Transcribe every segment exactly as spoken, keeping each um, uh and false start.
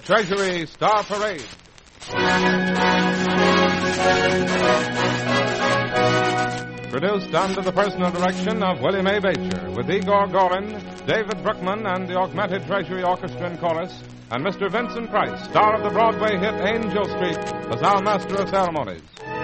Treasury Star Parade. Produced under the personal direction of William A. Beecher, with Igor Gorin, David Brookman, and the Augmented Treasury Orchestra and Chorus, and Mister Vincent Price, star of the Broadway hit Angel Street, as our master of ceremonies.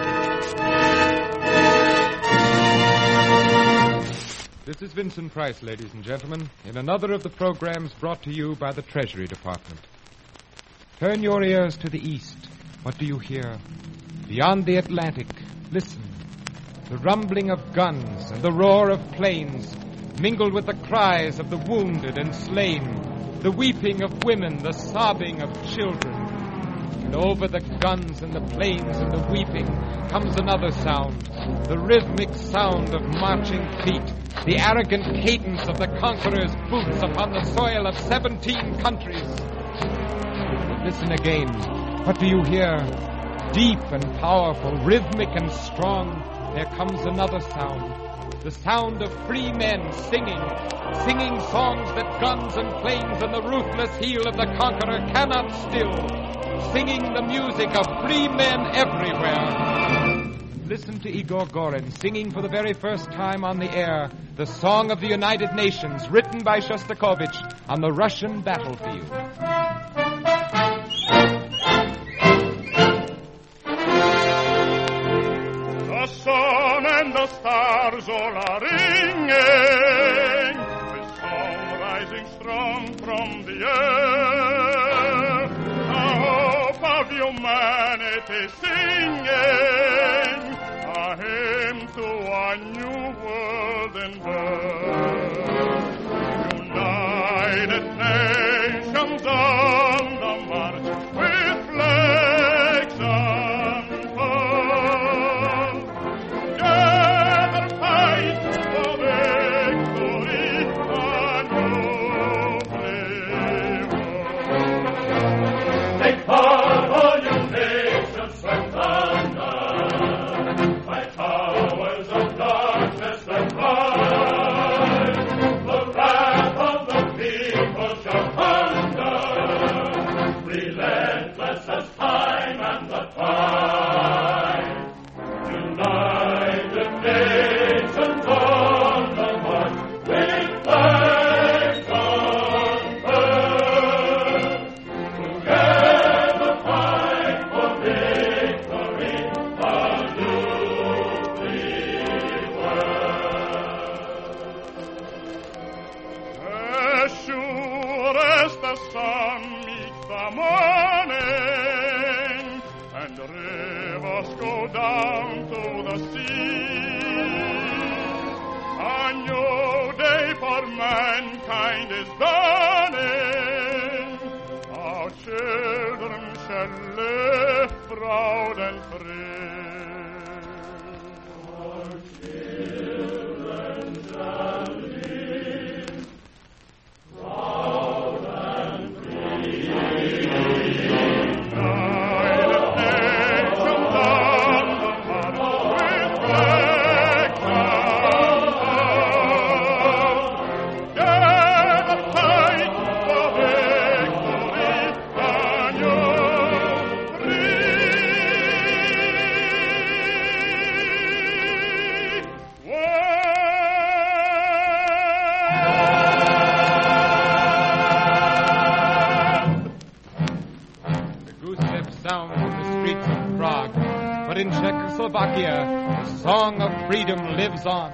This is Vincent Price, ladies and gentlemen, in another of the programs brought to you by the Treasury Department. Turn your ears to the east. What do you hear? Beyond the Atlantic, listen. The rumbling of guns and the roar of planes, mingled with the cries of the wounded and slain, the weeping of women, the sobbing of children. And over the guns and the planes and the weeping comes another sound, the rhythmic sound of marching feet, the arrogant cadence of the conqueror's boots upon the soil of seventeen countries. But listen again. What do you hear? Deep and powerful, rhythmic and strong, there comes another sound, the sound of free men singing, singing songs that guns and planes and the ruthless heel of the conqueror cannot still, singing the music of free men everywhere. Listen to Igor Gorin singing for the very first time on the air the Song of the United Nations, written by Shostakovich on the Russian battlefield. The sun and the stars all are ringing, with song rising strong from the air. The hope of humanity singing, a hymn to a new world in birth. United Nations on the march with flags unfurled. Together fight for victory, a new world. Take part, all you nations, from thunder, by powers of darkness that rise. The wrath of the people shall thunder, relentless as time and the tide. United Nations on the march, with flags unfurled. Together fight for victory, a new free world. As sure as the sun meets the morning, and rivers go down to the sea, a new day for mankind is dawning. Our children shall live proud and free. Our children shall live proud and free. United Nations on the march, with flags unfurled. Together fight for victory, a new free world. The goose-step sound in the streets of Prague, but in Czechoslovakia, the song of freedom lives on.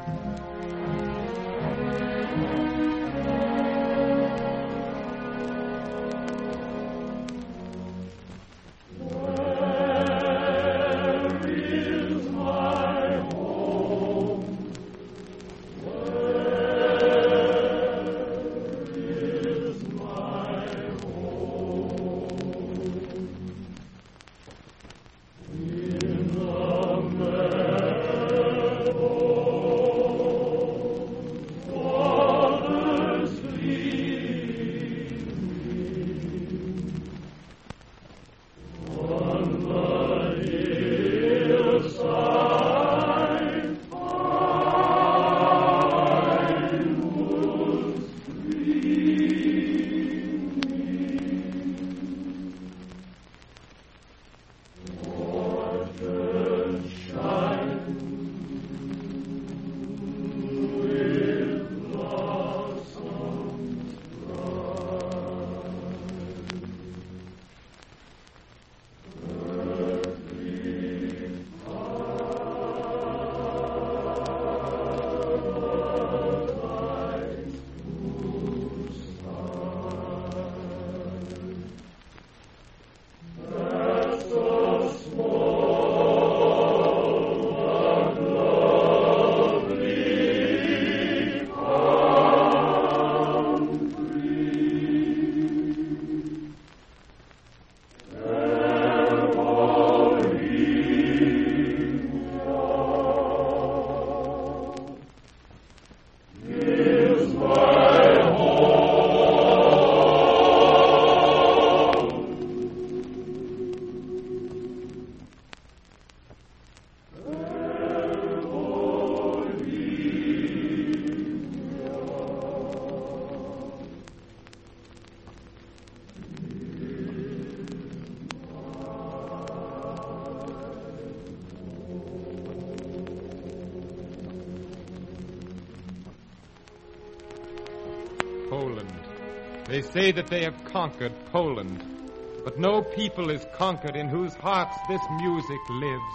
Oh Poland. They say that they have conquered Poland. But no people is conquered in whose hearts this music lives.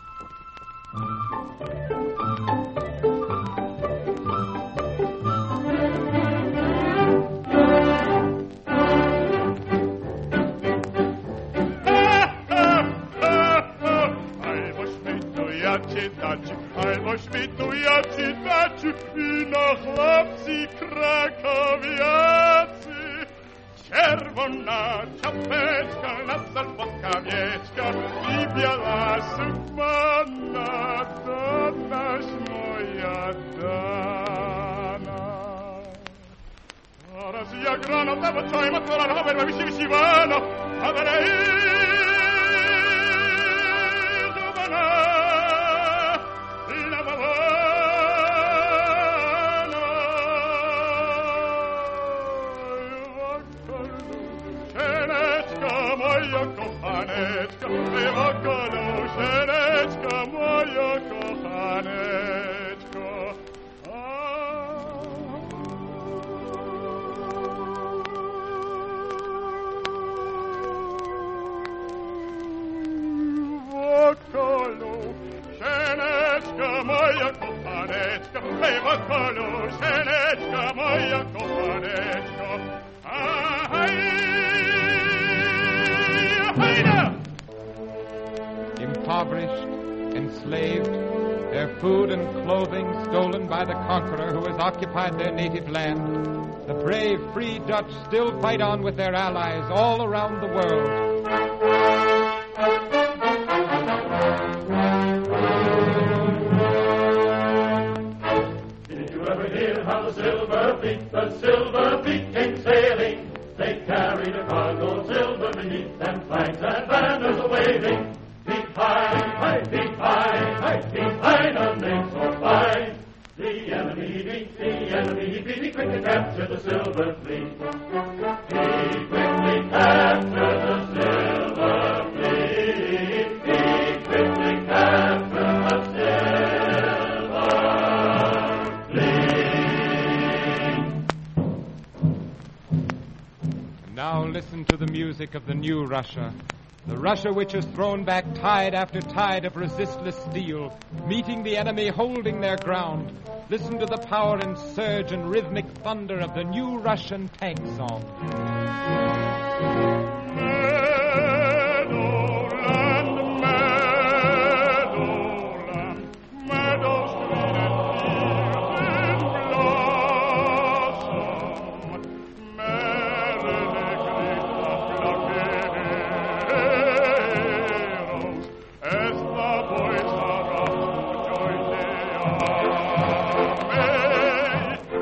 Albo świtu ja czytaczy i na chłopcy krakowiacy. Czerwona czapeczka, na salwotka mieczka i biała sukmana, to nasz moja dana. Teraz jak rano, ta bocaj ma kola rower, ma wisi wisiwano, a dalej moja kochaneczka, wokół szeneczka, moja kochaneczko. Wokół szeneczka, moja kochaneczka, wokół szeneczka, moja kochaneczko. Impoverished, enslaved, their food and clothing stolen by the conqueror who has occupied their native land, the brave, free Dutch still fight on with their allies all around the world. Did you ever hear how the Silver Fleet, the Silver Fleet came sailing? They carried a cargo of silver beneath them, flags and banners a-waving. Beat high, high, beat high, high, beat high, none made so fine. The enemy beat, the enemy beat, he quickly captured the Silver Fleet. He quickly captured the Silver Fleet. He quickly captured the Silver Fleet. Now listen to the music of the new Russia. The Russia which has thrown back tide after tide of resistless steel, meeting the enemy, holding their ground. Listen to the power and surge and rhythmic thunder of the new Russian tank song.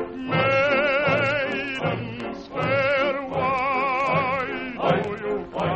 Why?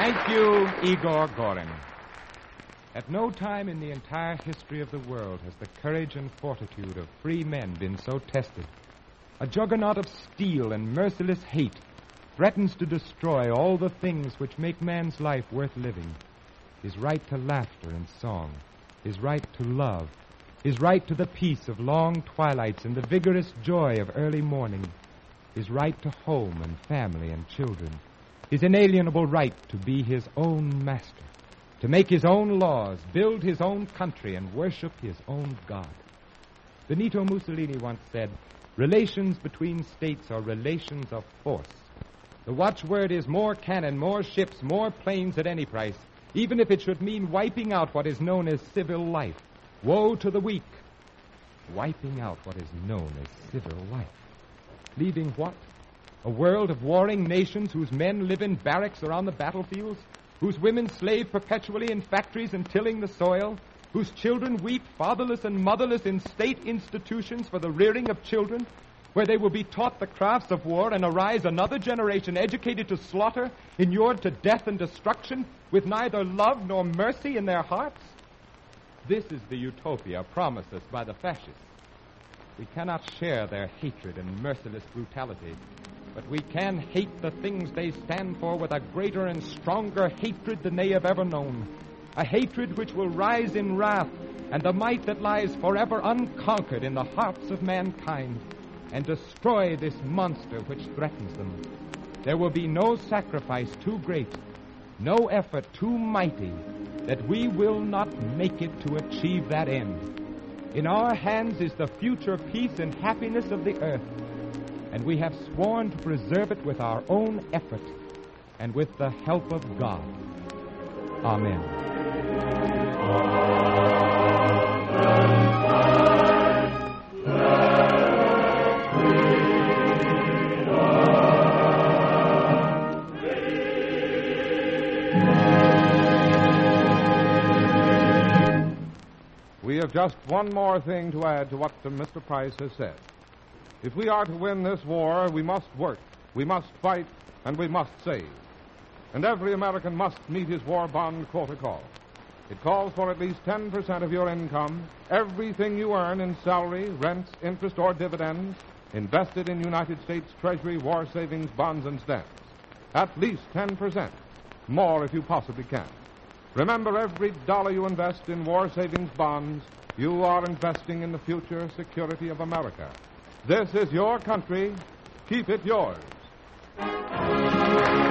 Thank you, Igor Gorin. At no time in the entire history of the world has the courage and fortitude of free men been so tested. A juggernaut of steel and merciless hate threatens to destroy all the things which make man's life worth living. His right to laughter and song, his right to love, his right to the peace of long twilights and the vigorous joy of early morning, his right to home and family and children, his inalienable right to be his own master, to make his own laws, build his own country, and worship his own God. Benito Mussolini once said, "Relations between states are relations of force. The watchword is more cannon, more ships, more planes at any price, even if it should mean wiping out what is known as civil life. Woe to the weak." Wiping out what is known as civil life. Leaving what? A world of warring nations whose men live in barracks or on the battlefields, whose women slave perpetually in factories and tilling the soil, whose children weep fatherless and motherless in state institutions for the rearing of children, where they will be taught the crafts of war and arise another generation educated to slaughter, inured to death and destruction, with neither love nor mercy in their hearts? This is the utopia promised us by the fascists. We cannot share their hatred and merciless brutality, but we can hate the things they stand for with a greater and stronger hatred than they have ever known. A hatred which will rise in wrath and the might that lies forever unconquered in the hearts of mankind, and destroy this monster which threatens them. There will be no sacrifice too great, no effort too mighty, that we will not make it to achieve that end. In our hands is the future peace and happiness of the earth, and we have sworn to preserve it with our own effort and with the help of God. Amen. We have just one more thing to add to what Mister Price has said. If we are to win this war, we must work, we must fight, and we must save. And every American must meet his war bond quota call. It calls for at least ten percent of your income, everything you earn in salary, rents, interest, or dividends, invested in United States Treasury war savings bonds and stamps. At least ten percent. More if you possibly can. Remember, every dollar you invest in war savings bonds, you are investing in the future security of America. This is your country. Keep it yours.